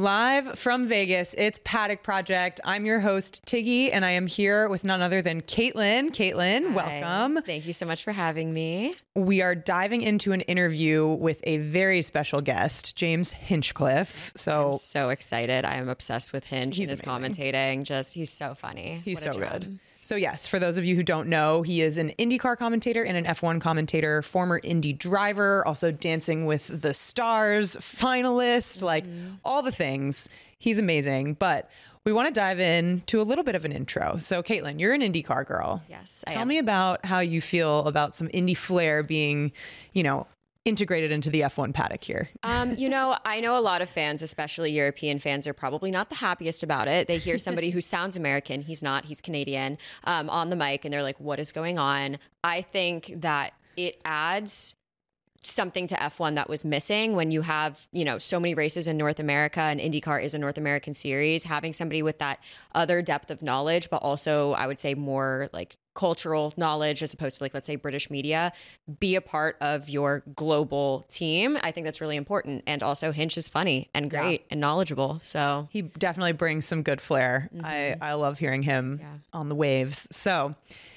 Live from Vegas, it's Paddock Project. I'm your host, Tiggy, and I am here with none other than Caitlin. Caitlin, Hi. welcome. Thank you so much for having me. We are diving into an interview with a very special guest, James Hinchcliffe. I'm so excited. I am obsessed with Hinch and his amazing. commentating. He's so funny. He's What a so gem. good. So yes, for those of you who don't know, he is an IndyCar commentator and an F1 commentator, former Indy driver, also Dancing with the Stars finalist, like all the things. He's amazing. But we want to dive into a little bit of an intro. So Caitlin, you're an IndyCar girl. Yes, Tell me about how you feel about some Indy flair being, integrated into the F1 paddock here. I know a lot of fans, especially European fans, are probably not the happiest about it. They hear somebody who sounds American, he's not, he's Canadian, on the mic, and they're like, what is going on? I think that it adds something to F1 that was missing when you have, so many races in North America, and IndyCar is a North American series. Having somebody with that other depth of knowledge, but also I would say more like cultural knowledge as opposed to let's say British media, be a part of your global team. I think that's really important. And also Hinch is funny and great and knowledgeable. So he definitely brings some good flair. I love hearing him on the waves. So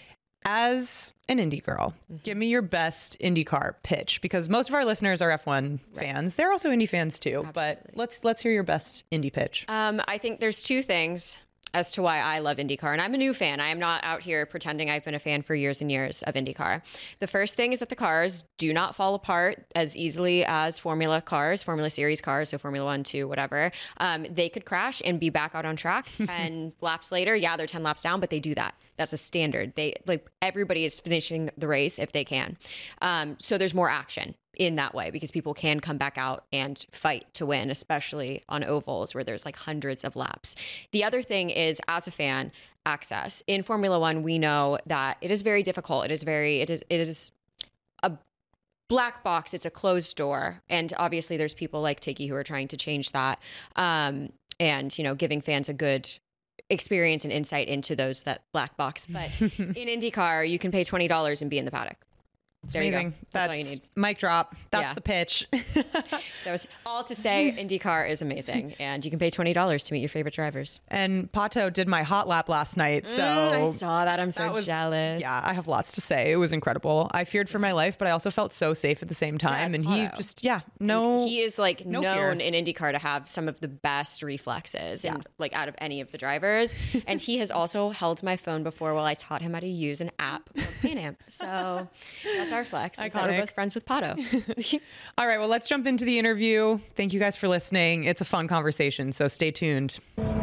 as an Indy girl, give me your best IndyCar pitch, because most of our listeners are F1 fans. They're also Indy fans too, but let's hear your best Indy pitch. I think there's two things as to why I love IndyCar. And I'm a new fan. I am not out here pretending I've been a fan for years and years of IndyCar. The first thing is that the cars do not fall apart as easily as Formula cars, Formula Series cars, so Formula 1, 2, whatever. They could crash and be back out on track 10 laps later. Yeah, they're 10 laps down, but they do that. That's a standard. Everybody is finishing the race if they can. So there's more action in that way because people can come back out and fight to win, especially on ovals where there's hundreds of laps. The other thing is, as a fan, access. In Formula One, we know that it is very difficult. It is a black box. It's a closed door. And obviously there's people like Tiggy who are trying to change that. And, giving fans a good experience and insight into that black box. But in IndyCar, you can pay $20 and be in the paddock. It's there amazing. You go. That's all you need. Mic drop. That's the pitch. That was all to say IndyCar is amazing, and you can pay $20 to meet your favorite drivers. And Pato did my hot lap last night, so I saw that. I'm so jealous. Yeah, I have lots to say. It was incredible. I feared for my life, but I also felt so safe at the same time. And he just, he is no known fear. in IndyCar to have some of the best reflexes, and out of any of the drivers. And he has also held my phone before while I taught him how to use an app called Fanamp. So that's our flex. Is that we're both friends with Pato. All right, well, let's jump into the interview. Thank you guys for listening. It's a fun conversation, so stay tuned.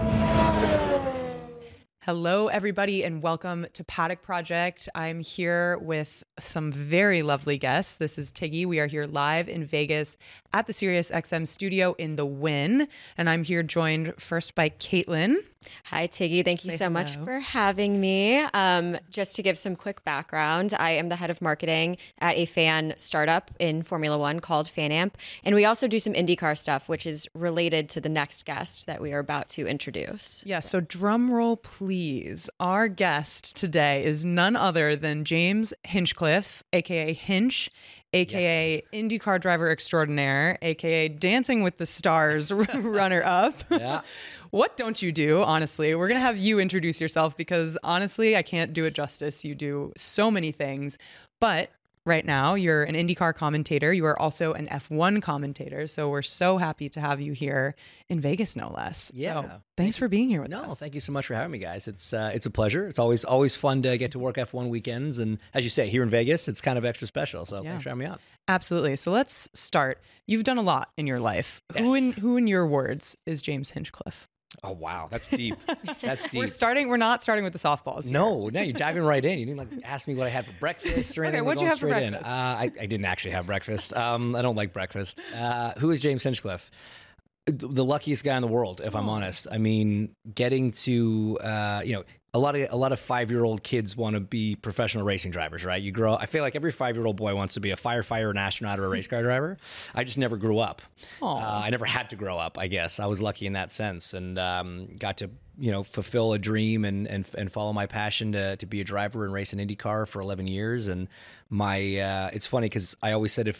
Hello, everybody, and welcome to Paddock Project. I'm here with some very lovely guests. This is Tiggy. We are here live in Vegas at the SiriusXM studio in the Wynn, and I'm here joined first by Caitlin. Hi, Tiggy. Thank you so much for having me. Just to give some quick background, I am the head of marketing at a fan startup in Formula One called Fanamp. And we also do some IndyCar stuff, which is related to the next guest that we are about to introduce. Yeah, so drum roll, please. Our guest today is none other than James Hinchcliffe, a.k.a. Hinch, a.k.a. IndyCar driver extraordinaire, a.k.a. Dancing with the Stars runner-up. Yeah. What don't you do, honestly? We're going to have you introduce yourself because, honestly, I can't do it justice. You do so many things. But right now, you're an IndyCar commentator. You are also an F1 commentator. So we're so happy to have you here in Vegas, no less. Yeah. So thanks for being here with us. No, thank you so much for having me, guys. It's a pleasure. It's always fun to get to work F1 weekends. And as you say, here in Vegas, it's kind of extra special. So thanks for having me on. Absolutely. So let's start. You've done a lot in your life. Yes. Who in your words is James Hinchcliffe? Oh, wow. That's deep. That's deep. We're not starting with the softballs here. No, you're diving right in. You didn't ask me what I had for breakfast or anything. Okay, what'd you have for breakfast? I didn't actually have breakfast. I don't like breakfast. Who is James Hinchcliffe? The luckiest guy in the world, if I'm honest. I mean, getting to, a lot of 5-year-old kids want to be professional racing drivers, right? You grow. I feel like every 5-year-old boy wants to be a firefighter, an astronaut, or a race car driver. I just never grew up. I never had to grow up. I guess I was lucky in that sense, and got to fulfill a dream and follow my passion to be a driver and race an IndyCar for 11 years. And it's funny because I always said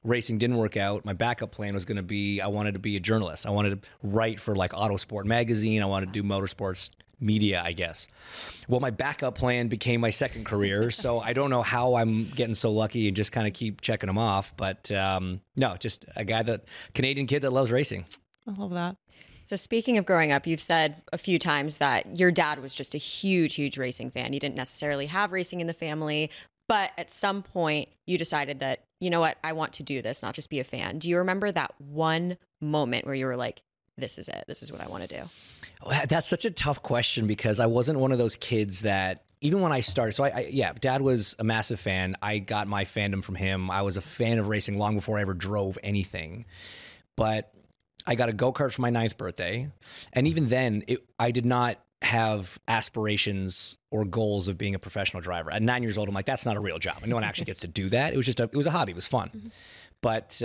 racing didn't work out, my backup plan was going to be, I wanted to be a journalist. I wanted to write for like Autosport magazine. I wanted to do motorsports media, I guess. Well, my backup plan became my second career. So I don't know how I'm getting so lucky and just kind of keep checking them off. But no, just a Canadian kid that loves racing. I love that. So speaking of growing up, you've said a few times that your dad was just a huge, huge racing fan. You didn't necessarily have racing in the family, but at some point you decided that, you know what, I want to do this, not just be a fan. Do you remember that one moment where you were like, this is it, this is what I want to do? That's such a tough question because I wasn't one of those kids that, even when I started, so Dad was a massive fan. I got my fandom from him. I was a fan of racing long before I ever drove anything. But I got a go-kart for my 9th birthday. And even then, I did not have aspirations or goals of being a professional driver. At 9 years old, I'm like, that's not a real job. And no one actually gets to do that. It was just it was a hobby. It was fun. Mm-hmm. But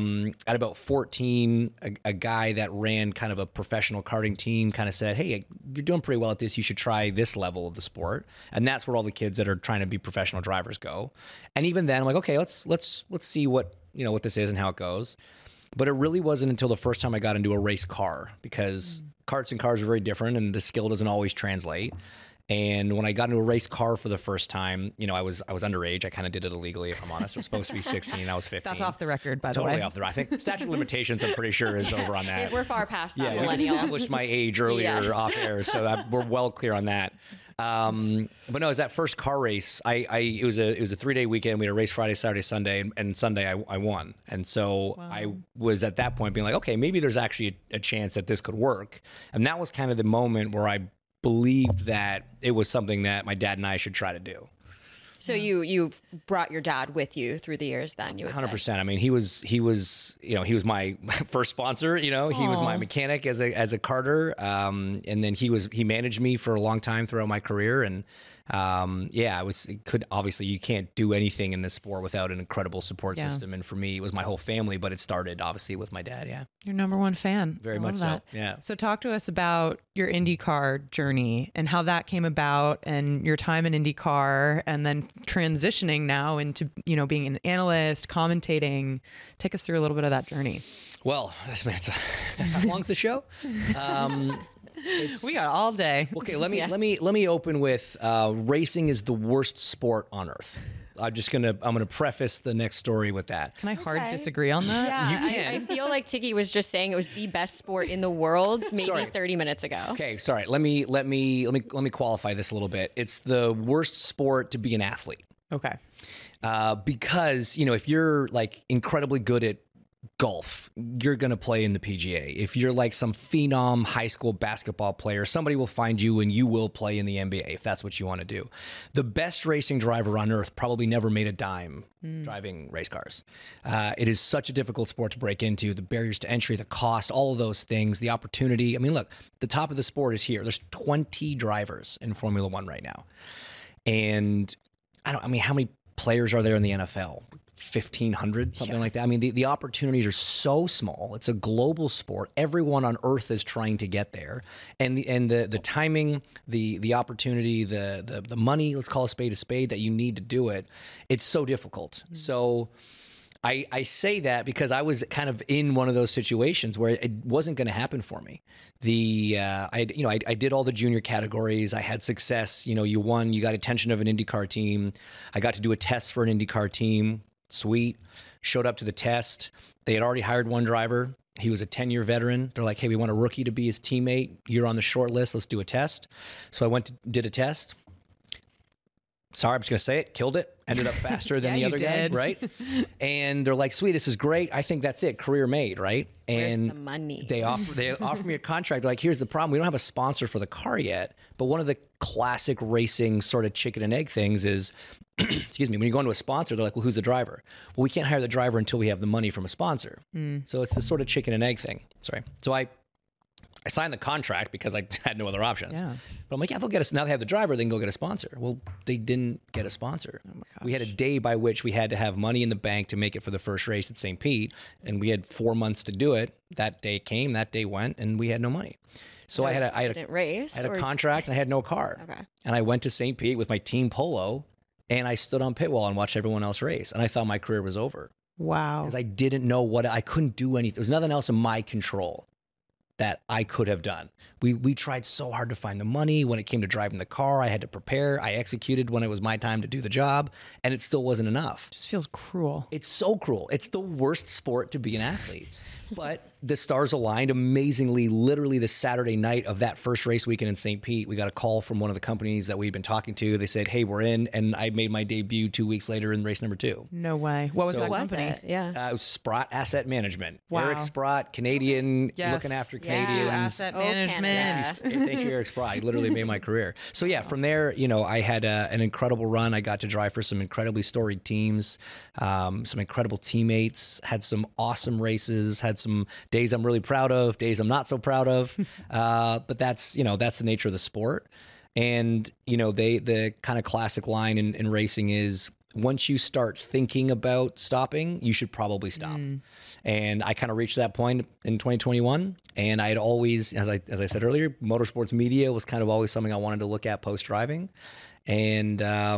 at about 14, a guy that ran kind of a professional karting team kind of said, hey, you're doing pretty well at this. You should try this level of the sport. And that's where all the kids that are trying to be professional drivers go. And even then, I'm like, okay, let's see what this is and how it goes. But it really wasn't until the first time I got into a race car, because karts and cars are very different and the skill doesn't always translate. And when I got into a race car for the first time, I was underage. I kind of did it illegally, if I'm honest. I was supposed to be 16. I was 15. That's off the record, by the way. Totally off the record. I think statute of limitations, I'm pretty sure, is over on that. We're far past that, yeah, millennial. I established my age earlier off air, so we're well clear on that. But no, it was that first car race. It was a 3-day weekend. We had a race Friday, Saturday, Sunday, and Sunday I won. And so I was at that point being like, okay, maybe there's actually a chance that this could work. And that was kind of the moment where I believed that it was something that my dad and I should try to do. So you've brought your dad with you through the years then, you would 100%. say. I mean, he was my first sponsor, he was my mechanic as a karter. And then he managed me for a long time throughout my career. And obviously you can't do anything in this sport without an incredible support system. And for me, it was my whole family, but it started obviously with my dad. Yeah. Your number one fan. Very much so. Yeah. So talk to us about your IndyCar journey and how that came about and your time in IndyCar and then transitioning now into, being an analyst, commentating. Take us through a little bit of that journey. Well, how long's the show? We got all day. Okay, let me open with racing is the worst sport on earth. I'm gonna preface the next story with that. Can I hard disagree on that? Yeah, you can. I feel like Tiki was just saying it was the best sport in the world maybe 30 minutes ago. Okay, sorry. Let me qualify this a little bit. It's the worst sport to be an athlete. Okay. Because if you're like incredibly good at golf, you're going to play in the PGA. If you're like some phenom high school basketball player, somebody will find you and you will play in the NBA if that's what you want to do. The best racing driver on earth probably never made a dime driving race cars. It is such a difficult sport to break into. The barriers to entry, the cost, all of those things, the opportunity. I mean, look, the top of the sport is here. There's 20 drivers in Formula One right now. And how many players are there in the NFL? 1,500, something like that. I mean, the opportunities are so small. It's a global sport. Everyone on earth is trying to get there. And the timing, the opportunity, the money, let's call a spade that you need to do it, it's so difficult. Mm-hmm. So I say that because I was kind of in one of those situations where it wasn't going to happen for me. I did all the junior categories. I had success. You won. You got attention of an IndyCar team. I got to do a test for an IndyCar team. Sweet. Showed up to the test. They had already hired one driver. He was a 10-year veteran. They're like, hey, we want a rookie to be his teammate. You're on the short list. Let's do a test. So I did a test. Sorry, I'm just going to say it. Killed it. Ended up faster than the other guy, right? And they're like, sweet, this is great. I think that's it. Career made, right? And where's the money? They offer me a contract. They're like, here's the problem. We don't have a sponsor for the car yet. But one of the classic racing sort of chicken and egg things is, excuse me, when you go into a sponsor, they're like, well, who's the driver? Well, we can't hire the driver until we have the money from a sponsor. So it's this sort of chicken and egg thing. Sorry. So I signed the contract because I had no other options. Yeah. But I'm like, yeah, they'll get us. Now they have the driver, they can go get a sponsor. Well, they didn't get a sponsor. Oh my gosh. We had a day by which we had to have money in the bank to make it for the first race at St. Pete. And we had 4 months to do it. That day came, that day went, and we had no money. So I had a contract and I had no car. Okay. And I went to St. Pete with my team polo and I stood on pit wall and watched everyone else race. And I thought my career was over. Wow. because I didn't know I couldn't do anything. There was nothing else in my control that I could have done. We tried so hard to find the money. When it came to driving the car, I had to prepare. I executed when it was my time to do the job, and it still wasn't enough. Just feels cruel. It's so cruel. It's the worst sport to be an athlete. But the stars aligned amazingly. Literally the Saturday night of that first race weekend in St. Pete, we got a call from one of the companies that we'd been talking to. They said, hey, we're in. And I made my debut 2 weeks later in race number 2. No way. What was that Was company? it? Yeah. It was Sprott Asset Management. Wow. Eric Sprott, Canadian, Yes. looking after Yeah. Canadians. Asset Oh, management. Canada. Thank you, Eric Sprott. He literally made my career. So yeah, from there, I had an incredible run. I got to drive for some incredibly storied teams, some incredible teammates, had some awesome races, had some days I'm really proud of, days I'm not so proud of. But that's the nature of the sport. And, the kind of classic line in racing is, once you start thinking about stopping, you should probably stop. And I kind of reached that point in 2021. And I had always, as I said earlier, motorsports media was kind of always something I wanted to look at post driving. And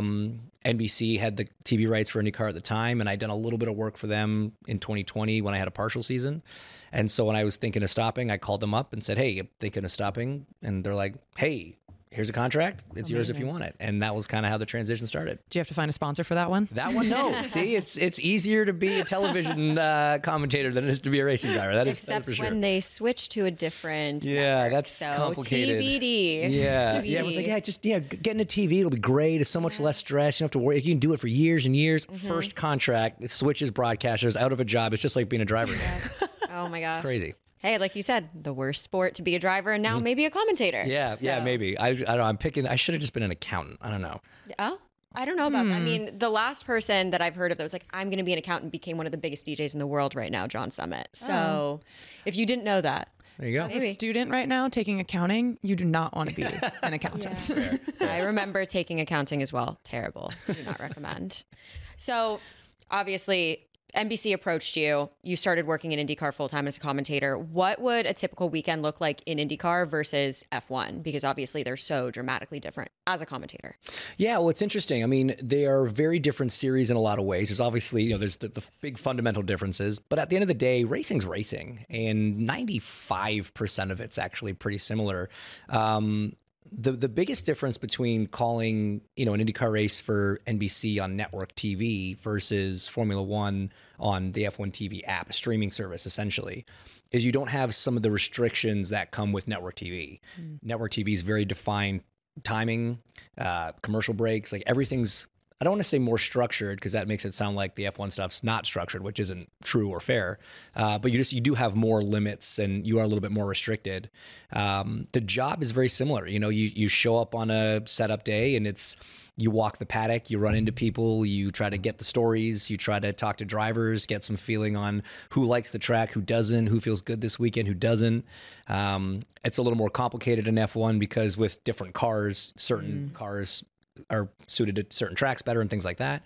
NBC had the TV rights for IndyCar at the time, and I'd done a little bit of work for them in 2020 when I had a partial season. And so when I was thinking of stopping, I called them up and said, hey, I'm thinking of stopping. And they're like, hey, here's a contract. It's yours if you want it. And that was kind of how the transition started. Do you have to find a sponsor for that one? That one, no. See, it's easier to be a television commentator than it is to be a racing driver. That is Except for sure. when they switch to a different Yeah, network. that's So complicated. TBD. Yeah, TBD. yeah. It was like, get into TV. It'll be great. It's so much less stress. You don't have to worry. You can do it for years and years. First contract, it switches broadcasters out of a job. It's just like being a driver. Oh my God. Crazy. Hey, like you said, the worst sport to be a driver and now maybe a commentator. Yeah, So- maybe. I don't know. I should have just been an accountant. I don't know. Oh, I don't know about that. I mean, the last person that I've heard of that was like, I'm going to be an accountant became one of the biggest DJs in the world right now, John Summit. So if you didn't know that, There you go. As a student right now taking accounting, you do not want to be an accountant. I remember taking accounting as well. Terrible. Do not recommend. So obviously, NBC approached you. You started working in IndyCar full-time as a commentator. What would a typical weekend look like in IndyCar versus F1? Because obviously they're so dramatically different as a commentator. Yeah, well, it's interesting. I mean, they are very different series in a lot of ways. There's obviously, there's the big fundamental differences, but at the end of the day, racing's racing, and 95% of it's actually pretty similar. The biggest difference between calling, an IndyCar race for NBC on network TV versus Formula One on the F1 TV app, a streaming service essentially, is you don't have some of the restrictions that come with network TV. Network TV is very defined timing, commercial breaks, like everything's, I don't want to say more structured because that makes it sound like the F1 stuff's not structured, which isn't true or fair. But you do have more limits and you are a little bit more restricted. The job is very similar. You show up on a setup day and you walk the paddock, you run into people, you try to get the stories, you try to talk to drivers, get some feeling on who likes the track, who doesn't, who feels good this weekend, who doesn't. It's a little more complicated in F1 because with different cars, certain cars are suited to certain tracks better and things like that.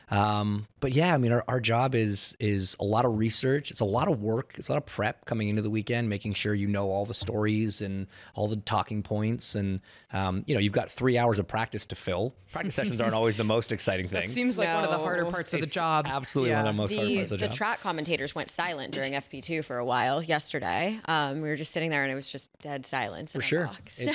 But yeah, I mean, our job is a lot of research. It's a lot of work. It's a lot of prep coming into the weekend, making sure you know all the stories and all the talking points. And, you've got 3 hours of practice to fill. Practice sessions aren't always the most exciting thing. It seems like one of the No. harder parts of the It's job. absolutely one of the most hard parts of the The job. track commentators went silent during FP2 for a while yesterday. We were just sitting there and it was just dead silence. For sure.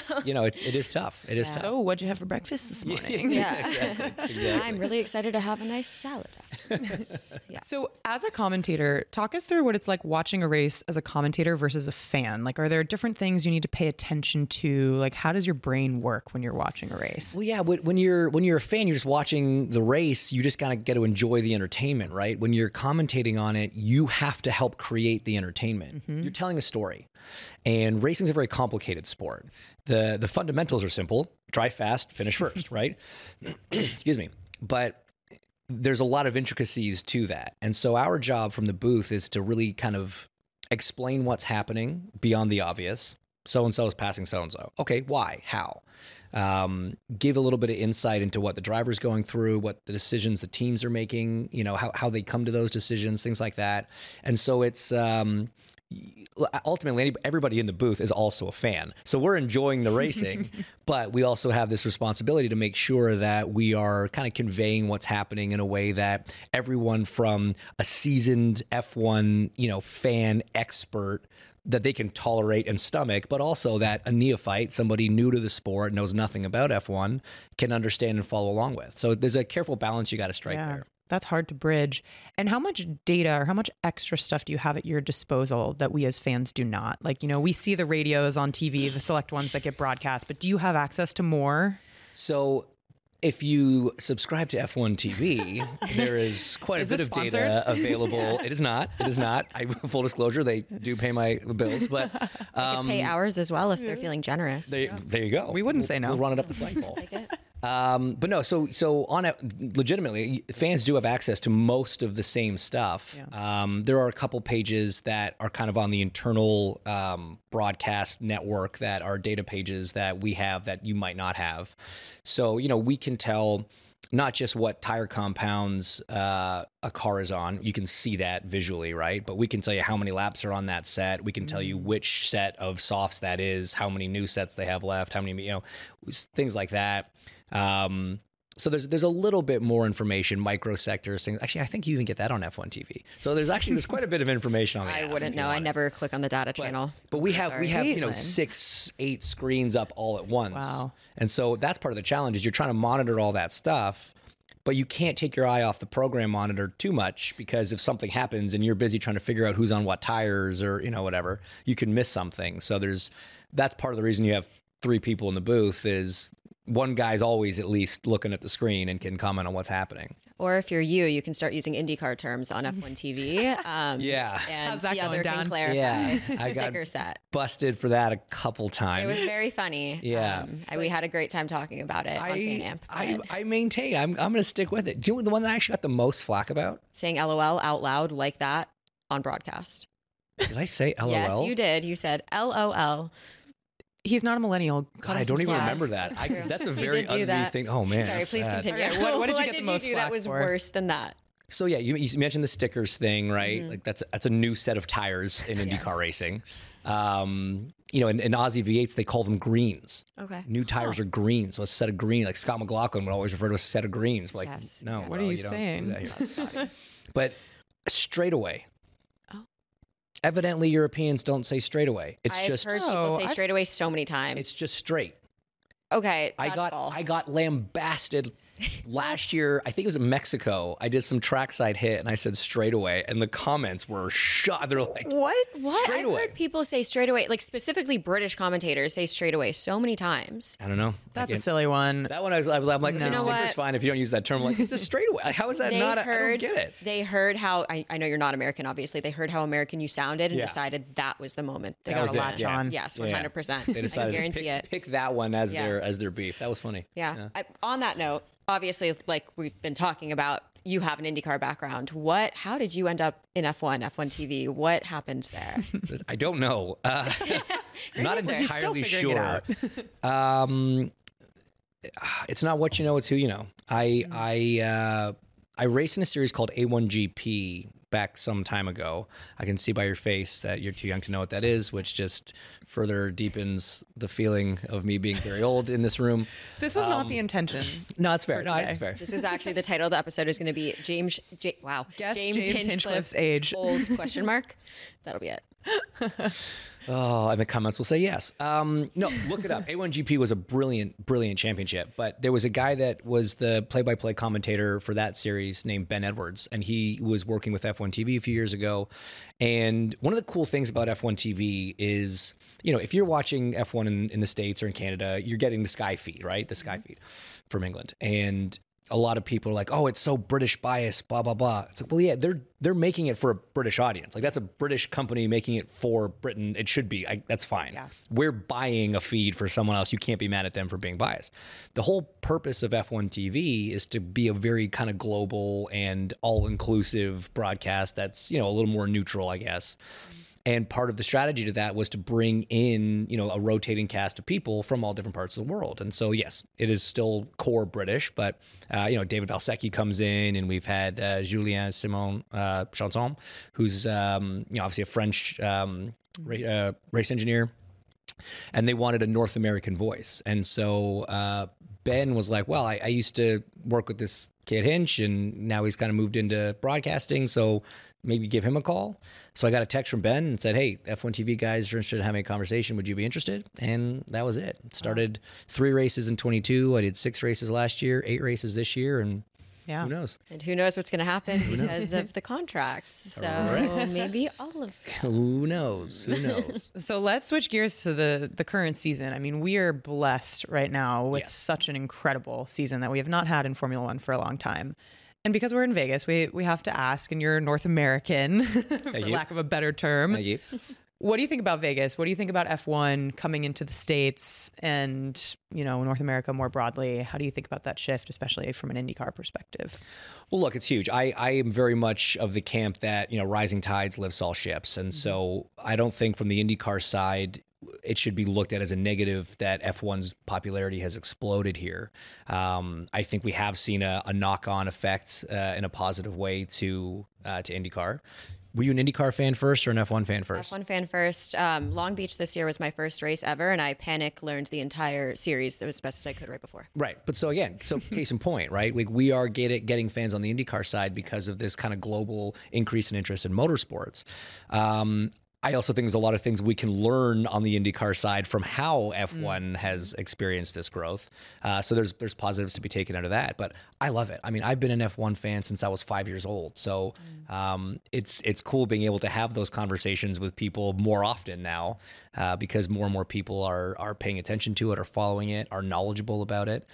It is tough. It is tough. So, what'd you have for breakfast this morning? Yeah. Exactly. I'm really excited to have a nice salad after. Yeah. So, as a commentator, talk us through what it's like watching a race as a commentator versus a fan. Like, are there different things you need to pay attention to? Like, how does your brain work when you're watching a race? Well, yeah, when you're a fan, you're just watching the race. You just kind of get to enjoy the entertainment, right? When you're commentating on it, you have to help create the entertainment. You're telling a story, and racing is a very complicated sport. The fundamentals are simple: drive fast, finish first, right? Excuse me, but there's a lot of intricacies to that, and so our job from the booth is to really kind of explain what's happening beyond the obvious. So-and-so is passing so-and-so. Okay, why? How? Give a little bit of insight into what the driver's going through, what the decisions the teams are making, how they come to those decisions, things like that. And so it's ultimately everybody in the booth is also a fan. So we're enjoying the racing, but we also have this responsibility to make sure that we are kind of conveying what's happening in a way that everyone from a seasoned F1, fan expert that they can tolerate and stomach, but also that a neophyte, somebody new to the sport, knows nothing about F1, can understand and follow along with. So there's a careful balance you got to strike there. That's hard to bridge. And how much data or how much extra stuff do you have at your disposal that we as fans do not? Like, we see the radios on TV, the select ones that get broadcast, but do you have access to more? So if you subscribe to F1 TV, there is quite a bit of data available. It is not. Full disclosure, they do pay my bills, but they could pay ours as well if they're feeling generous. There you go. We wouldn't say no. We'll run it up the flagpole. Take it. But no, so on it, legitimately, fans do have access to most of the same stuff. Yeah. There are a couple pages that are kind of on the internal broadcast network that are data pages that we have that you might not have. So, we can tell not just what tire compounds a car is on. You can see that visually, right? But we can tell you how many laps are on that set. We can tell you which set of softs that is, how many new sets they have left, how many, things like that. So there's a little bit more information, microsectors, things. Actually, I think you even get that on F1 TV. So there's quite a bit of information on the I app wouldn't know. I never click on the data channel. But we have 6-8 screens up all at once. Wow. And so that's part of the challenge is you're trying to monitor all that stuff, but you can't take your eye off the program monitor too much because if something happens and you're busy trying to figure out who's on what tires or whatever, you can miss something. So that's part of the reason you have 3 people in the booth is one guy's always at least looking at the screen and can comment on what's happening. Or if you can start using IndyCar terms on F1 TV. Yeah. And How's that the other going can down? clarify. Yeah. I got Sticker set. busted for that a couple times. It was very funny. Yeah. We had a great time talking about it on Fan Amp. I maintain. I'm going to stick with it. Do you know the one that I actually got the most flack about? Saying LOL out loud like that on broadcast. Did I say LOL? Yes, you did. You said LOL. He's not a millennial. God, I don't even Yes, remember that. That's a very did do ugly that. thing. Oh man. Sorry, please bad. continue. Okay, what did you get the most do flack that was for? worse than that? So yeah, you mentioned the stickers thing, right? Like that's a new set of tires in IndyCar racing. In Aussie V8s they call them greens. Okay. New tires are green, so a set of green. Like Scott McLaughlin would always refer to a set of greens. Like Yes. no, Yes. What bro, are you don't saying? do that here. Scotty. But straightaway. Oh. Evidently, Europeans don't say straightaway. It's I've just heard people say straight away so many times. it's just straight. Okay, I that's false. got lambasted last year. I think it was in Mexico. I did some trackside hit and I said straight away, and the comments were shot. They're like, What? What? Straight I've away. heard people say straight away, like specifically British commentators say straight away so many times. I don't know. That's Again, a silly one. that one. I'm like, No. okay, You know sticker's what? fine if you don't use that term. I'm like, it's a straightaway. Like, how is that not? I don't get it. They heard how I know you're not American, obviously. They heard how American you sounded and Yeah. decided that was the moment. They That got was to it, latch yeah. on. Yes, 100%. They decided I can to guarantee it. pick that one as Yeah. their beef. That was funny. Yeah. On that note, obviously, like we've been talking about, you have an IndyCar background. How did you end up in F1 TV? What happened there? I don't know. Not answer. He's still entirely figuring it sure. It's not what you know; it's who you know. I raced in a series called A1GP back some time ago. I can see by your face that you're too young to know what that is, which just further deepens the feeling of me being very old in this room. This was not the intention. No, it's fair. No, today. it's fair. This is actually the title of the episode is going to be James Hinchcliffe's age. Old question mark. That'll be it. Oh, and the comments will say yes. No, look it up. A1GP was a brilliant, brilliant championship. But there was a guy that was the play-by-play commentator for that series named Ben Edwards, and he was working with F1 TV a few years ago. And one of the cool things about F1 TV is, if you're watching F1 in the States or in Canada, you're getting the Sky feed, right? The Sky feed from England. And a lot of people are like, oh, it's so British bias, blah, blah, blah. It's like, well, yeah, they're making it for a British audience. Like, that's a British company making it for Britain. It should be. That's fine. Yeah. We're buying a feed for someone else. You can't be mad at them for being biased. The whole purpose of F1 TV is to be a very kind of global and all-inclusive broadcast that's, a little more neutral, I guess. And part of the strategy to that was to bring in, a rotating cast of people from all different parts of the world. And so, yes, it is still core British, but, David Valsecchi comes in, and we've had Julien Simon Chanson, who's, obviously a French race engineer. And they wanted a North American voice. And so Ben was like, well, I used to work with this kid Hinch, and now he's kind of moved into broadcasting, so maybe give him a call. So I got a text from Ben and said, hey, F1 TV guys are interested in having a conversation. Would you be interested? And that was it. Started 3 races in 22. I did 6 races last year, 8 races this year, and Yeah. who knows? And who knows what's going to happen because of the contracts. So maybe all of that. Who knows? Who knows? So let's switch gears to the current season. I mean, we are blessed right now with Yes. such an incredible season that we have not had in Formula One for a long time. And because we're in Vegas, we have to ask, and you're North American, for you. lack of a better term. Thank you. What do you think about Vegas? What do you think about F1 coming into the States and, North America more broadly? How do you think about that shift, especially from an IndyCar perspective? Well, look, it's huge. I am very much of the camp that, rising tides lifts all ships. And so I don't think from the IndyCar side, it should be looked at as a negative that F1's popularity has exploded here. I think we have seen a knock-on effect in a positive way to IndyCar. Were you an IndyCar fan first or an F1 fan first? F1 fan first. Long Beach this year was my first race ever, and I learned the entire series as best as I could right before. Right. But so case in point, right? Like we are getting fans on the IndyCar side because of this kind of global increase in interest in motorsports. I also think there's a lot of things we can learn on the IndyCar side from how F1 has experienced this growth. So there's positives to be taken out of that. But I love it. I mean, I've been an F1 fan since I was 5 years old. So it's cool being able to have those conversations with people more often now because more and more people are paying attention to it, are following it, are knowledgeable about it.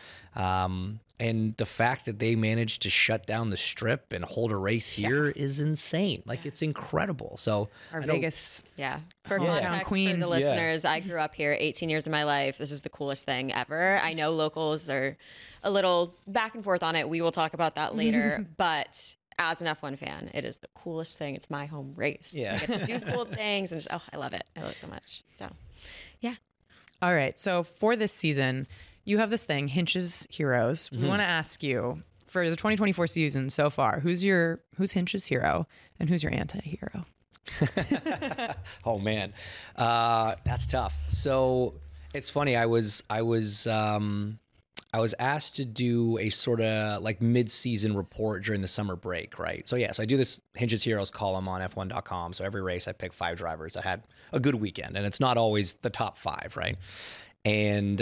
And the fact that they managed to shut down the strip and hold a race here is insane. Like, it's incredible. So Our Vegas. Yeah. For Hometown context queen. for the listeners, I grew up here 18 years of my life. This is the coolest thing ever. I know locals are a little back and forth on it. We will talk about that later. But as an F1 fan, it is the coolest thing. It's my home race. Yeah. I get to do cool things. And I love it. I love it so much. So, yeah. All right. So for this season, you have this thing, Hinch's Heroes. We want to ask you, for the 2024 season so far, who's Hinch's hero and who's your anti-hero? Oh man, that's tough. So it's funny. I was asked to do a sort of like mid-season report during the summer break, right? So I do this Hinch's Heroes column on F1.com. So every race I pick 5 drivers that had a good weekend, and it's not always the top 5, right? And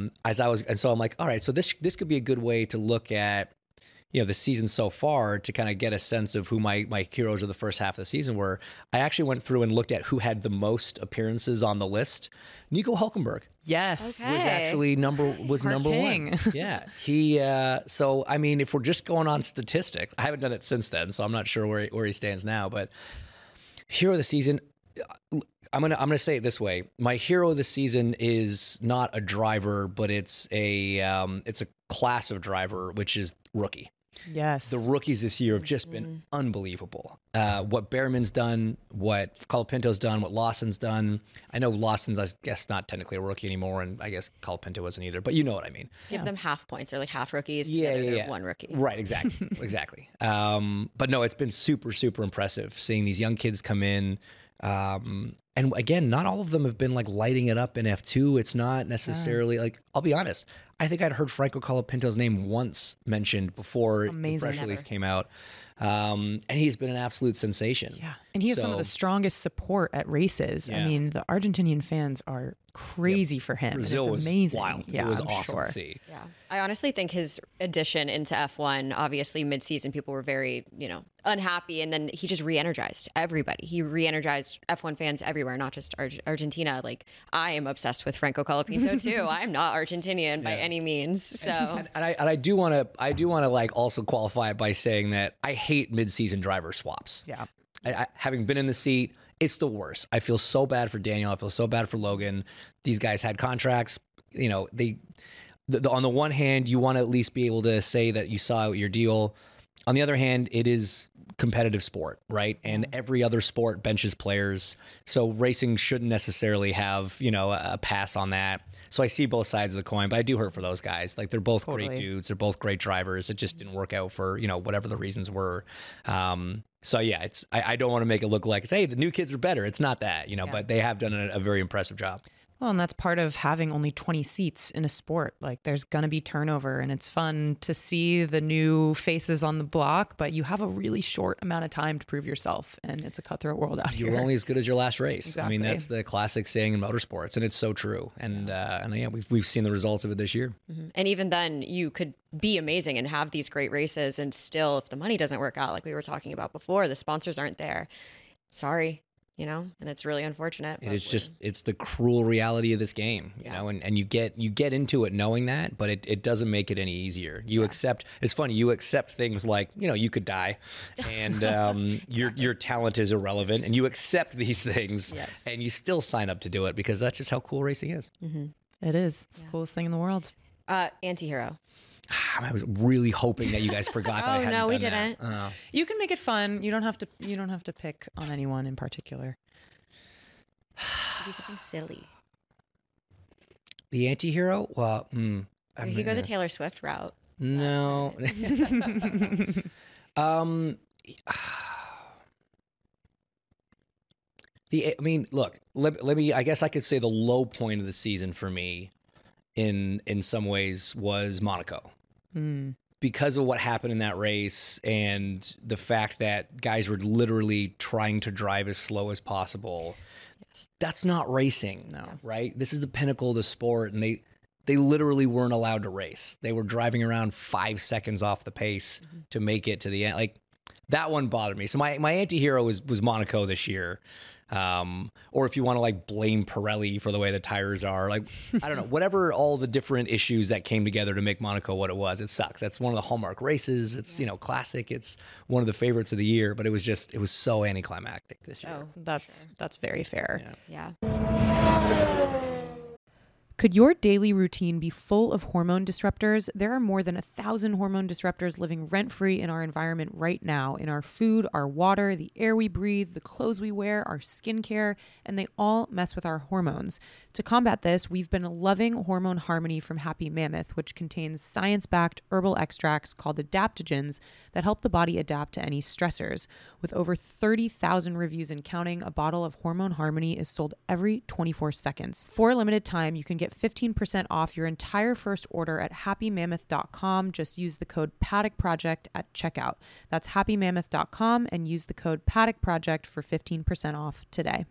so I'm like, all right, so this could be a good way to look at, the season so far to kind of get a sense of who my heroes of the first half of the season were. I actually went through and looked at who had the most appearances on the list. Nico Hülkenberg Yes. Okay. was actually number King. 1. Yeah. He, so, I mean, if we're just going on statistics, I haven't done it since then, so I'm not sure where he stands now, but hero of the season, I'm gonna say it this way. My hero of the season is not a driver, but it's a class of driver, which is rookie. Yes. The rookies this year have just been unbelievable. What Behrman's done, what Colapinto's done, what Lawson's done. I know Lawson's, I guess, not technically a rookie anymore, and I guess Colapinto wasn't either, but you know what I mean. Give them half points. They're like half rookies. Yeah, Together, yeah, they're yeah. one rookie. Right, exactly. Exactly. But no, it's been super, super impressive seeing these young kids come in. And again, not all of them have been like lighting it up in F2. It's not necessarily like, I'll be honest, I think I'd heard Franco Colapinto's name once mentioned before the press release came out. And he's been an absolute sensation. Yeah. And he has some of the strongest support at races. I mean, the Argentinian fans are crazy for him. Brazil and it's was amazing. wild. Yeah, it was I'm awesome sure. to see. Yeah. I honestly think his addition into F1, obviously mid-season, people were very, unhappy. And then he just re-energized everybody. He re-energized F1 fans everywhere, not just Argentina. Like, I am obsessed with Franco Colapinto too. I'm not Argentinian by any means. So, And I do want to like also qualify it by saying that I hate mid-season driver swaps. Yeah. I, having been in the seat, it's the worst. I feel so bad for Daniel. I feel so bad for Logan. These guys had contracts. On the one hand, you want to at least be able to say that you saw out your deal. On the other hand, it is competitive sport, right? And every other sport benches players. So racing shouldn't necessarily have, a pass on that. So I see both sides of the coin, but I do hurt for those guys. Like, they're both great dudes. They're both great drivers. It just didn't work out for, whatever the reasons were. So yeah, I don't want to make it look like hey, the new kids are better. It's not that, but they have done a very impressive job. Well, and that's part of having only 20 seats in a sport. Like, there's going to be turnover, and it's fun to see the new faces on the block, but you have a really short amount of time to prove yourself, and it's a cutthroat world out here. You're only as good as your last race. Exactly. I mean, that's the classic saying in motorsports, and it's so true. And we've seen the results of it this year. Mm-hmm. And even then, you could be amazing and have these great races, and still, if the money doesn't work out, like we were talking about before, the sponsors aren't there. Sorry. And it's really unfortunate. It's the cruel reality of this game, and you get into it knowing that, but it doesn't make it any easier. You accept things like, you could die and your talent is irrelevant, and you accept these things and you still sign up to do it because that's just how cool racing is. Mm-hmm. It is. It's the coolest thing in the world. Antihero. I was really hoping that you guys forgot that I hadn't done we that. didn't. You can make it fun. You don't have to pick on anyone in particular. Do something silly. The anti-hero? Well, you could go the Taylor Swift route. No. Look, let me, I guess I could say the low point of the season for me in some ways was Monaco. Because of what happened in that race and the fact that guys were literally trying to drive as slow as possible. Yes. That's not racing, right? This is the pinnacle of the sport, and they literally weren't allowed to race. They were driving around 5 seconds off the pace to make it to the end. Like, that one bothered me. So my anti-hero was Monaco this year. Or if you want to blame Pirelli for the way the tires are, I don't know, whatever, all the different issues that came together to make Monaco what it was, it sucks. That's one of the hallmark races. It's, classic. It's one of the favorites of the year, but it was so anticlimactic this year. Oh, that's very fair. Yeah. Could your daily routine be full of hormone disruptors? There are more than 1,000 hormone disruptors living rent-free in our environment right now, in our food, our water, the air we breathe, the clothes we wear, our skincare, and they all mess with our hormones. To combat this, we've been loving Hormone Harmony from Happy Mammoth, which contains science-backed herbal extracts called adaptogens that help the body adapt to any stressors. With over 30,000 reviews and counting, a bottle of Hormone Harmony is sold every 24 seconds. For a limited time, you can get 15% off your entire first order at happymammoth.com. Just use the code Paddock Project at checkout. That's happymammoth.com and use the code Paddock Project for 15% off today.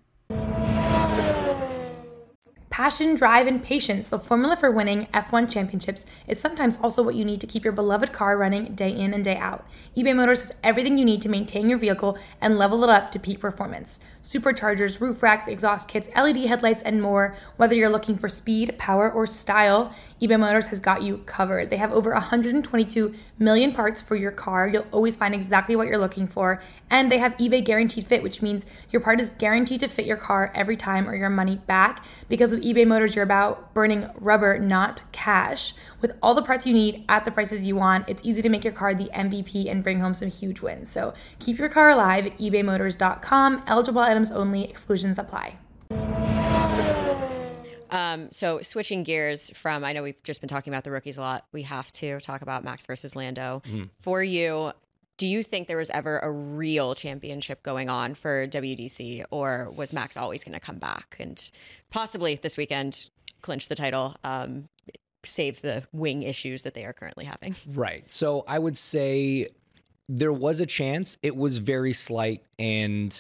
Passion, drive, and patience, the formula for winning F1 championships, is sometimes also what you need to keep your beloved car running day in and day out. eBay Motors has everything you need to maintain your vehicle and level it up to peak performance. Superchargers, roof racks, exhaust kits, LED headlights, and more. Whether you're looking for speed, power, or style, eBay Motors has got you covered. They have over 122 million parts for your car. You'll always find exactly what you're looking for. And they have eBay Guaranteed Fit, which means your part is guaranteed to fit your car every time or your money back. Because with eBay Motors, you're about burning rubber, not cash. With all the parts you need at the prices you want, it's easy to make your car the MVP and bring home some huge wins. So keep your car alive at ebaymotors.com. Eligible items only. Exclusions apply. So switching gears from, I know we've just been talking about the rookies a lot. We have to talk about Max versus Lando. For you, do you think there was ever a real championship going on for WDC, or was Max always going to come back and possibly this weekend clinch the title, save the wing issues that they are currently having? Right. So I would say there was a chance. It was very slight, and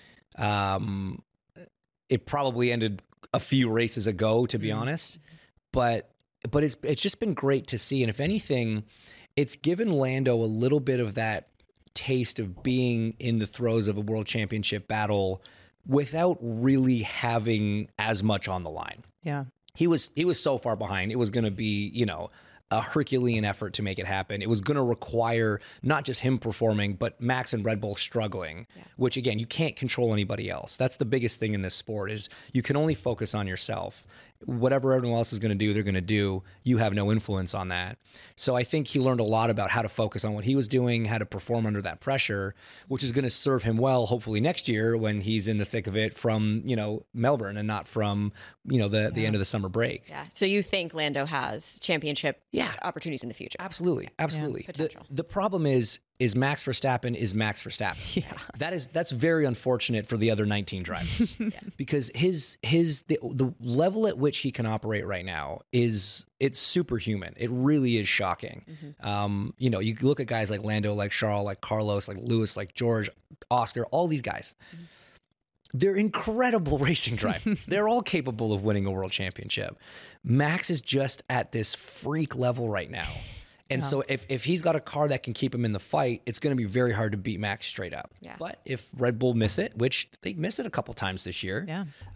it probably ended a few races ago, to be honest. But it's just been great to see. And if anything, it's given Lando a little bit of that taste of being in the throes of a world championship battle without really having as much on the line. Yeah. He was so far behind. It was going to be, a Herculean effort to make it happen. It was going to require not just him performing, but Max and Red Bull struggling, which again, you can't control anybody else. That's the biggest thing in this sport, is you can only focus on yourself. whatever everyone else is going to do, they're going to do. You have no influence on that. So I think he learned a lot about how to focus on what he was doing, how to perform under that pressure, which is going to serve him well, hopefully next year when he's in the thick of it from, Melbourne and not from, the end of the summer break. Yeah. So you think Lando has championship opportunities in the future? Absolutely. Potential. The problem is Max Verstappen is Max Verstappen. Yeah. That's very unfortunate for the other 19 drivers because the level at which he can operate right now it's superhuman. It really is shocking. You look at guys like Lando, like Charles, like Carlos, like Lewis, like George, Oscar, all these guys. They're incredible racing drivers. They're all capable of winning a world championship. Max is just at this freak level right now. And so if he's got a car that can keep him in the fight, it's going to be very hard to beat Max straight up. Yeah. But if Red Bull miss it, which they miss it a couple times this year,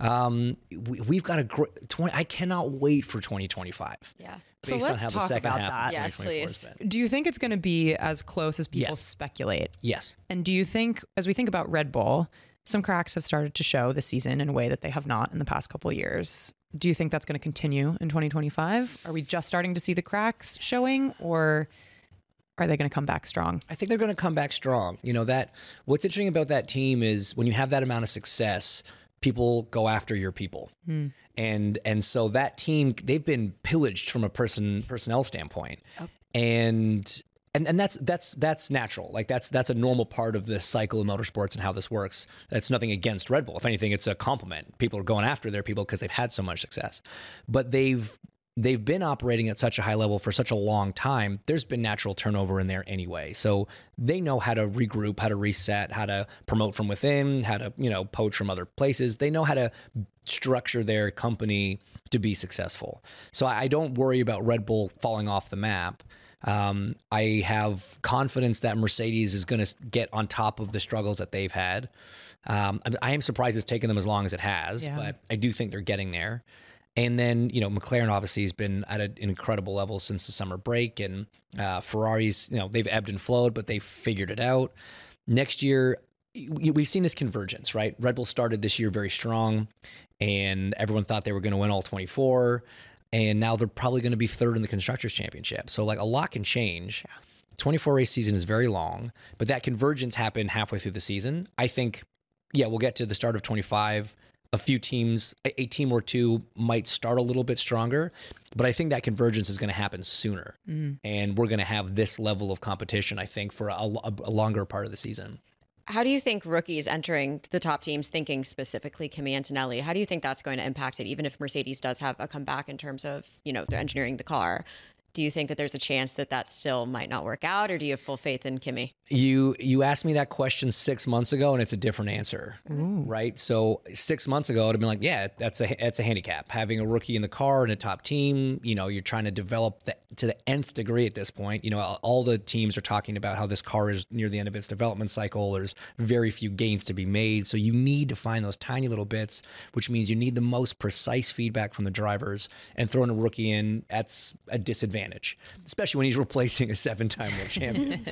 we've got a great I cannot wait for 2025. Yeah. So Based on let's how the talk second about half that. of Yes, 2024 has please. been. Do you think it's going to be as close as people Yes. speculate? Yes. And do you think, as we think about Red Bull, some cracks have started to show this season in a way that they have not in the past couple of years? Do you think that's going to continue in 2025? Are we just starting to see the cracks showing, or are they going to come back strong? I think they're going to come back strong. What's interesting about that team is when you have that amount of success, people go after your people. And so that team, they've been pillaged from a personnel standpoint. And that's natural. Like that's a normal part of the cycle of motorsports and how this works. That's nothing against Red Bull. If anything, it's a compliment. People are going after their people because they've had so much success. But they've been operating at such a high level for such a long time. There's been natural turnover in there anyway. So they know how to regroup, how to reset, how to promote from within, how to, poach from other places. They know how to structure their company to be successful. So I don't worry about Red Bull falling off the map. I have confidence that Mercedes is going to get on top of the struggles that they've had. I am surprised it's taken them as long as it has, but I do think they're getting there. And then, McLaren obviously has been at an incredible level since the summer break, and Ferraris, they've ebbed and flowed, but they've figured it out. Next year, we've seen this convergence, right? Red Bull started this year very strong, and everyone thought they were going to win all 24. And now they're probably going to be third in the Constructors' Championship. So, a lot can change. 24 race season is very long, but that convergence happened halfway through the season. I think, we'll get to the start of 25. A few teams, a team or two might start a little bit stronger, but I think that convergence is going to happen sooner. And we're going to have this level of competition, I think, for a longer part of the season. How do you think rookies entering the top teams, thinking specifically Kimi Antonelli, how do you think that's going to impact it, even if Mercedes does have a comeback in terms of, they're engineering the car? Do you think that there's a chance that still might not work out, or do you have full faith in Kimi? You asked me that question 6 months ago, and it's a different answer, right? So 6 months ago, I'd have been like, that's a handicap. Having a rookie in the car in a top team, you're trying to develop to the nth degree at this point. All the teams are talking about how this car is near the end of its development cycle. There's very few gains to be made. So you need to find those tiny little bits, which means you need the most precise feedback from the drivers, and throwing a rookie in, that's a disadvantage, especially when he's replacing a 7-time world champion.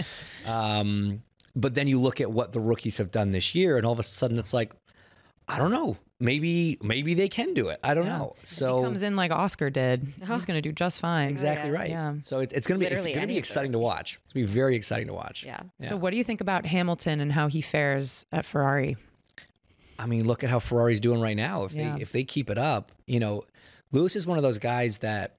But then you look at what the rookies have done this year, and all of a sudden it's like, I don't know, maybe they can do it. I don't know. So if he comes in like Oscar did, he's going to do just fine. Exactly right. Yeah. So it's going to be exciting to watch. It's going to be very exciting to watch. Yeah. So what do you think about Hamilton and how he fares at Ferrari? I mean, look at how Ferrari's doing right now. If they keep it up, Lewis is one of those guys that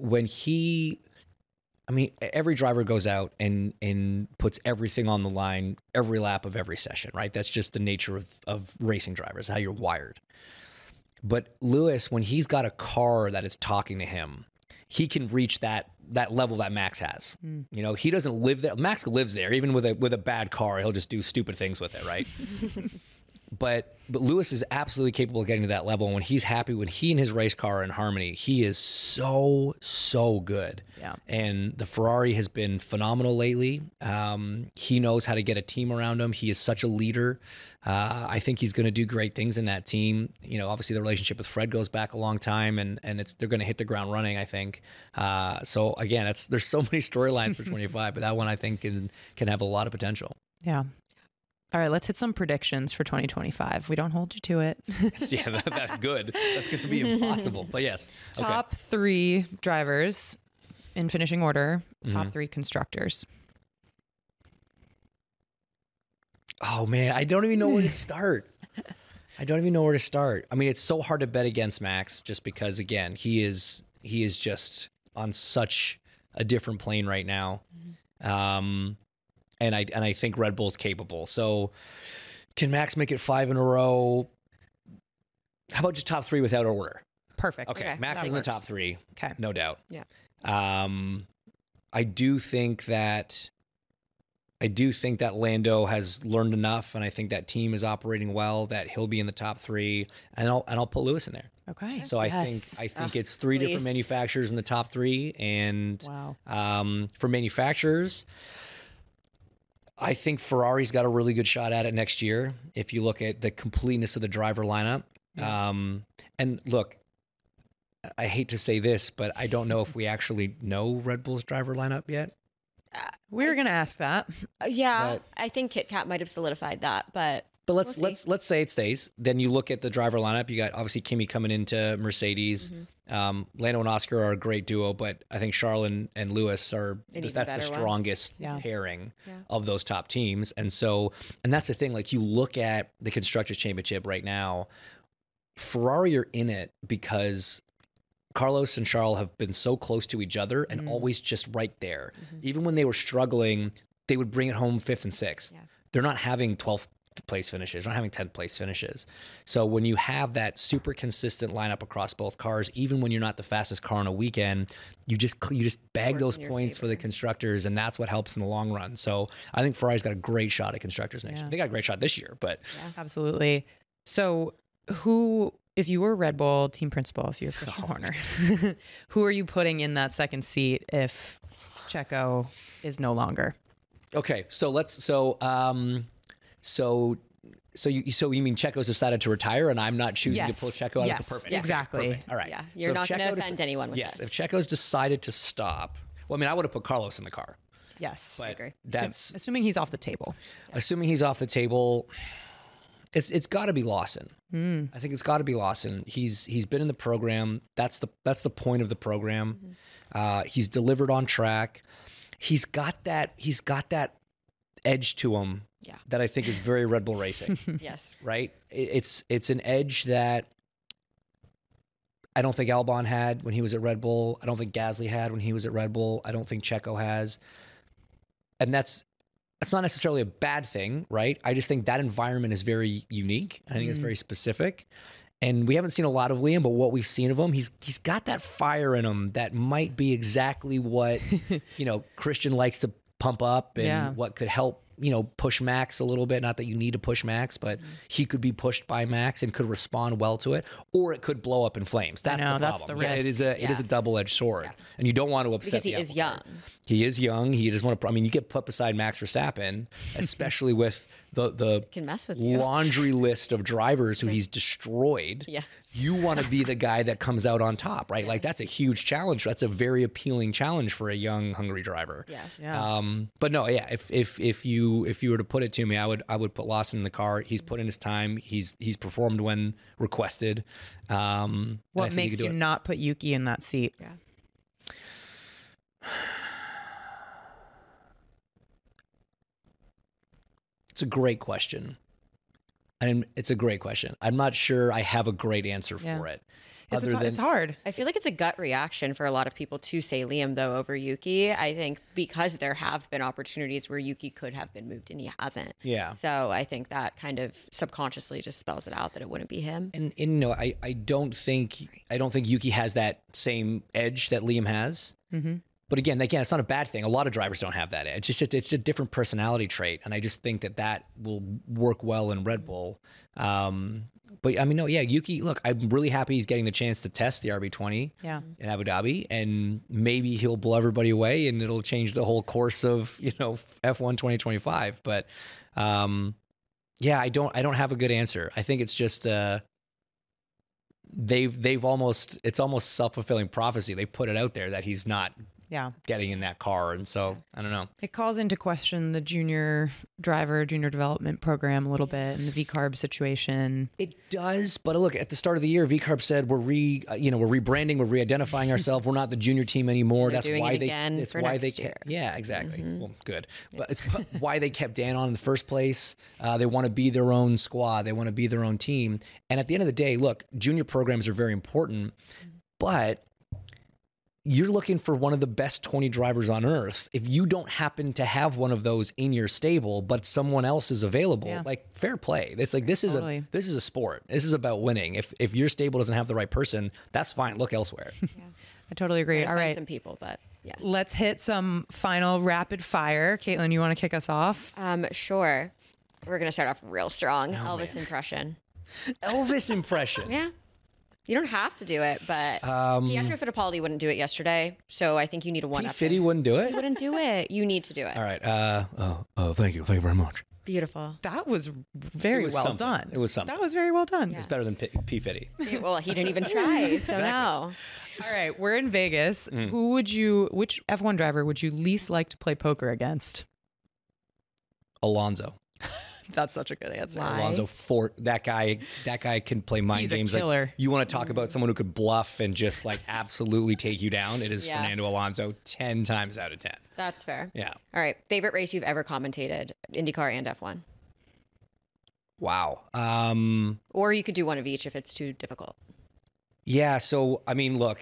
every driver goes out and puts everything on the line every lap of every session, right? That's just the nature of racing drivers, how you're wired. But Lewis, when he's got a car that is talking to him, he can reach that level that Max has. He doesn't live there. Max lives there. Even with a bad car, he'll just do stupid things with it, right? But Lewis is absolutely capable of getting to that level. And when he's happy, when he and his race car are in harmony, he is so good. Yeah. And the Ferrari has been phenomenal lately. He knows how to get a team around him. He is such a leader. I think he's going to do great things in that team. Obviously the relationship with Fred goes back a long time, and they're going to hit the ground running, I think. So again, there's so many storylines for 25, but that one I think can have a lot of potential. Yeah. All right, let's hit some predictions for 2025. We don't hold you to it. Yeah, that's good. That's going to be impossible. But yes. Okay. Top 3 drivers in finishing order. Top 3 constructors. Oh man, I don't even know where to start. I mean, it's so hard to bet against Max just because, again, he is just on such a different plane right now. And I think Red Bull's capable. So can Max make it 5 in a row? How about just top 3 without order? Perfect. Okay. Max that is in the works. top 3. Okay. No doubt. Yeah. I do think that Lando has learned enough, and I think that team is operating well, that he'll be in the top 3, and I'll put Lewis in there. Okay. So I think it's 3 different please. manufacturers in the top 3, and Wow. for manufacturers, I think Ferrari's got a really good shot at it next year. If you look at the completeness of the driver lineup, and look, I hate to say this, but I don't know if we actually know Red Bull's driver lineup yet. We were going to ask that. Yeah, But- I think Kit Kat might have solidified that, but But let's We'll see. let's say it stays. Then you look at the driver lineup. You got obviously Kimi coming into Mercedes. Lando and Oscar are a great duo, but I think Charles and Lewis are even that's the better one. strongest Yeah. pairing Yeah. of those top teams. And that's the thing. Like you look at the Constructors Championship right now, Ferrari are in it because Carlos and Charles have been so close to each other and always just right there. Even when they were struggling, they would bring it home 5th and 6th. Yeah. They're not having 12th place finishes, not having 10th place finishes. So when you have that super consistent lineup across both cars, even when you're not the fastest car on a weekend, you just bag Works those in your points for the favor. constructors, and that's what helps in the long run. So I think Ferrari's got a great shot at constructors next year. Yeah. They got a great shot this year, but Absolutely. So if you were Red Bull team principal, if you're Christian Horner, who are you putting in that second seat if Checo is no longer? okay. So So you mean Checo's decided to retire, and I'm not choosing to pull Checo out of the perfect? Yes, exactly. Perfect. All right. Yeah, So you're if not going to Checo offend anyone with Yes, this. if Checo's decided to stop, well, I mean, I would have put Carlos in the car, Yes. but agree. that's Assuming he's off the table. assuming he's off the table. It's got to be Lawson. I think it's got to be Lawson. He's been in the program. That's the point of the program. He's delivered on track. He's got that edge to him Yeah. that I think is very Red Bull Racing. Yes. Right? It's an edge that I don't think Albon had when he was at Red Bull. I don't think Gasly had when he was at Red Bull. I don't think Checo has. And that's not necessarily a bad thing, right? I just think that environment is very unique. I think it's very specific. And we haven't seen a lot of Liam, but what we've seen of him, he's got that fire in him that might be exactly what, Christian likes to pump up and Yeah. what could help, push Max a little bit. Not that you need to push Max, but he could be pushed by Max and could respond well to it, or it could blow up in flames. That's know, the that's problem. the Yeah, risk. it is a double-edged sword, and you don't want to upset Because he the is apple young. cart. He is young. He just want to. I mean, you get put beside Max Verstappen, especially with the Can mess with you. laundry list of drivers who he's destroyed. Yes. You want to be the guy that comes out on top, right? Like that's a huge challenge. That's a very appealing challenge for a young, hungry driver. Yes. Yeah. But no, yeah. If you were to put it to me, I would put Lawson in the car. He's put in his time. He's performed when requested. And I What think makes could you do it. not put Yuki in that seat? Yeah. It's a great question. And it's a great question. I'm not sure I have a great answer Yeah. for it. It's hard. I feel like it's a gut reaction for a lot of people to say Liam, though, over Yuki. I think because there have been opportunities where Yuki could have been moved and he hasn't. Yeah. So I think that kind of subconsciously just spells it out that it wouldn't be him. And I don't think Yuki has that same edge that Liam has. Mm-hmm. But again, it's not a bad thing. A lot of drivers don't have that edge. It's a different personality trait, and I just think that will work well in Red Bull. But I mean, no, yeah, Yuki. Look, I'm really happy he's getting the chance to test the RB20 Yeah. in Abu Dhabi, and maybe he'll blow everybody away, and it'll change the whole course of F1 2025. But yeah, I don't have a good answer. I think it's just it's almost self-fulfilling prophecy. They put it out there that he's not Yeah. getting in that car. And so I don't know. It calls into question the junior development program a little bit and the VCARB situation. It does, but look, at the start of the year, VCARB said we're rebranding, we're re-identifying ourselves. We're not the junior team anymore. They're That's doing why it they. again It's for why next they. year. Yeah, exactly. Well, good, but it's why they kept Dan on in the first place. They want to be their own squad. They want to be their own team. And at the end of the day, look, junior programs are very important, but you're looking for one of the best 20 drivers on earth. If you don't happen to have one of those in your stable, but someone else is available, like fair play. It's like this is a sport. This is about winning. If your stable doesn't have the right person, that's fine. Look elsewhere. I totally agree. All right. Some people, but yes. Let's hit some final rapid fire. Caitlin, you want to kick us off? Sure. We're going to start off real strong. Elvis impression. Elvis impression. Yeah. You don't have to do it, but Pietro Fittipaldi wouldn't do it yesterday, so I think you need a one-up. Fitty wouldn't do it? He wouldn't do it. You need to do it. All right. Thank you. Thank you very much. Beautiful. That was very was well something. done. It was something. That was very well done. It's better than P. Fitty. Well, he didn't even try, so no. All right, we're in Vegas. Which F1 driver would you least like to play poker against? Alonso. That's such a good answer. Why? Alonso Fort. That guy can play mind He's a games. killer. Like, you want to talk about someone who could bluff and just like absolutely take you down? It is Yeah. Fernando Alonso 10 times out of 10. That's fair. Yeah. All right. Favorite race you've ever commentated, IndyCar and F1? Wow. Or you could do one of each if it's too difficult. Yeah. So I mean, look.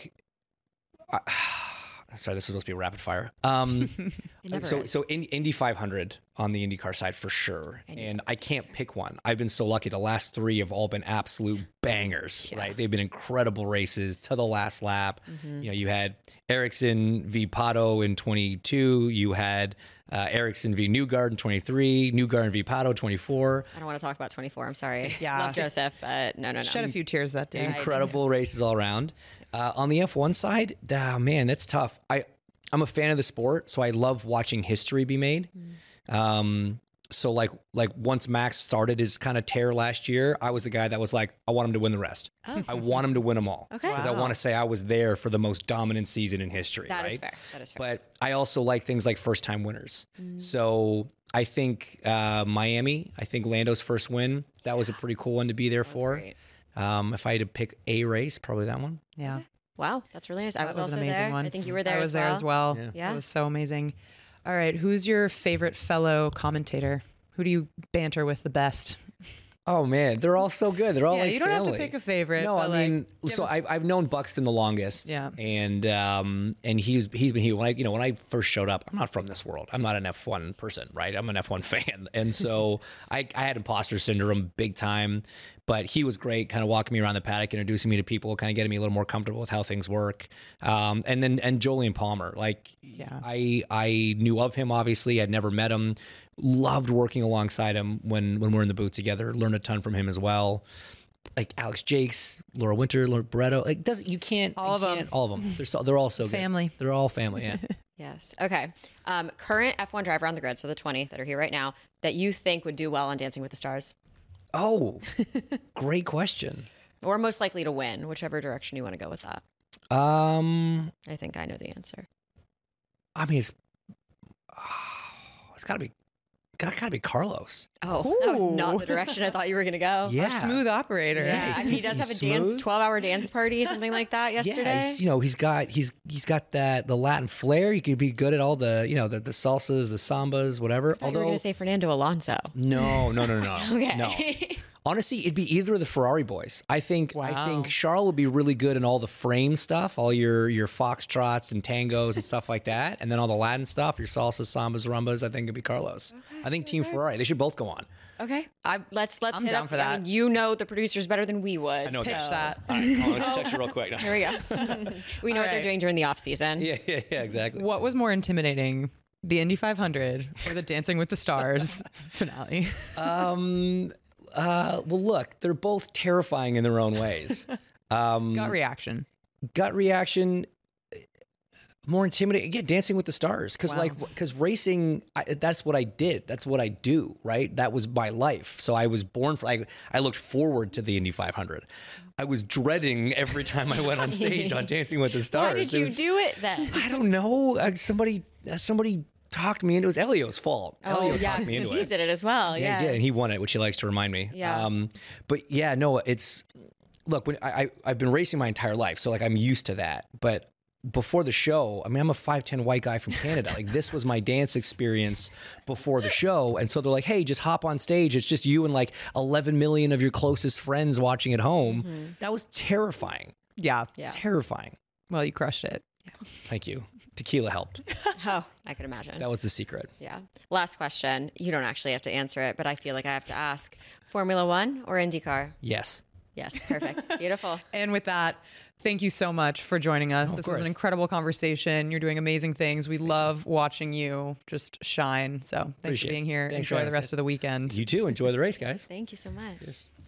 Sorry, this is supposed to be a rapid fire. never is. So Indy 500 on the IndyCar side for sure, and I can't pick one. I've been so lucky. The last three have all been absolute bangers, right? They've been incredible races to the last lap. You know, you had Ericsson v Pato in 22. You had Ericsson v Newgarden in 23. Newgarden v Pato 24. I don't want to talk about 24. I'm sorry. Yeah. Love Joseph, but no. Shed a few tears that day. Incredible races all around. On the F1 side, man, that's tough. I'm a fan of the sport, so I love watching history be made. So like once Max started his kind of tear last year, I was the guy that was like, I want him to win the rest. I want him to win them all. Okay. Because I want to say I was there for the most dominant season in history. That right? is fair. That is fair. But I also like things like first time winners. So I think Miami, I think Lando's first win, that was a pretty cool one to be there for. Great. If I had to pick a race, probably that one. Yeah. Wow, that's really nice. I That was was also an amazing there. one. I think you were there. I was there as well. Yeah. It was so amazing. All right, who's your favorite fellow commentator? Who do you banter with the best? Oh man, they're all so good. They're all Yeah, like you don't have to family. pick a favorite. No, I but, like, mean, give so us- I've known Buxton the longest. Yeah. And he's been here when I first showed up. I'm not from this world. I'm not an F1 person, right? I'm an F1 fan, and so I had imposter syndrome big time. But he was great, kind of walking me around the paddock, introducing me to people, kind of getting me a little more comfortable with how things work. And Julian Palmer, I knew of him obviously. I'd never met him. Loved working alongside him when we're in the booth together. Learned a ton from him as well. Like Alex Jakes, Laura Winter, Laura Barretto. Like all of them. They're all so Family. Good. They're all family. Yeah. Yes. Okay. Current F1 driver on the grid, so the 20 that are here right now, that you think would do well on Dancing with the Stars, Oh, great question. or most likely to win, whichever direction you want to go with that. I think I know the answer. I mean, it's gotta be Carlos. Oh, that was not Ooh. the direction I thought you were going to go. Yeah. Smooth operator. Yeah, I mean, he does have a smooth. 12-hour dance party, something like that yesterday. Yeah, he's got the Latin flair. He could be good at all the the salsas, the sambas, whatever. I thought you were going to say Fernando Alonso. No. Okay. No. Honestly, it'd be either of the Ferrari boys. I think Charles would be really good in all the frame stuff, all your foxtrots and tangos and stuff like that, and then all the Latin stuff, your salsas, sambas, rumbas. I think it'd be Carlos. I think Team Ferrari. They should both go on. Okay. Let's I'm hit down up, for that. I mean, you know the producers better than we would. I know. Pitch so- that. All right, I'll just text you real quick. Here we go. We know what they're right. doing during the off season. Yeah, exactly. What was more intimidating, the Indy 500 or the Dancing with the Stars finale? Well, look, they're both terrifying in their own ways. Gut reaction. Gut reaction. more intimidating. Yeah, Dancing with the Stars, because racing, that's what I did. That's what I do, right? That was my life. So I was born for. I looked forward to the Indy 500. I was dreading every time I went on stage on Dancing with the Stars. Why did you do it then? I don't know. Somebody talked me into it. It was Elio's fault. Elio yeah, talked me into he it. did it as well. Yeah, he did, and he won it, which he likes to remind me. Yeah. But yeah, no, look, when I've been racing my entire life, so like I'm used to that. But before the show, I mean, I'm a 5'10" white guy from Canada. Like this was my dance experience before the show. And so they're like, hey, just hop on stage. It's just you and like 11 million of your closest friends watching at home. That was terrifying. Yeah. Terrifying. Well, you crushed it. Thank you. Tequila helped. Oh, I could imagine. That was the secret. Yeah. Last question. You don't actually have to answer it, but I feel like I have to ask. Formula One or IndyCar? Yes. Yes. Perfect. Beautiful. And with that, thank you so much for joining us. This was course. an incredible conversation. You're doing amazing things. We love watching you just shine. So thanks Appreciate for being here. it. Thanks for Enjoy the having rest us. of the weekend. You too. Enjoy the race, guys. Thank you so much.